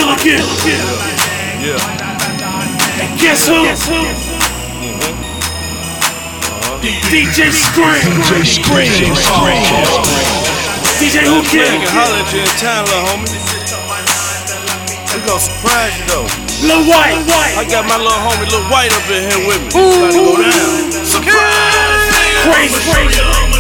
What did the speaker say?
Killer Kill. Yeah. And guess who? DJ Scream. DJ Who Kill. You can holler at you in town, little homie. We gon' surprise you though. Lil White. I got my little homie Lil White up in here with me. It's about to go down. Surprise! Crazy.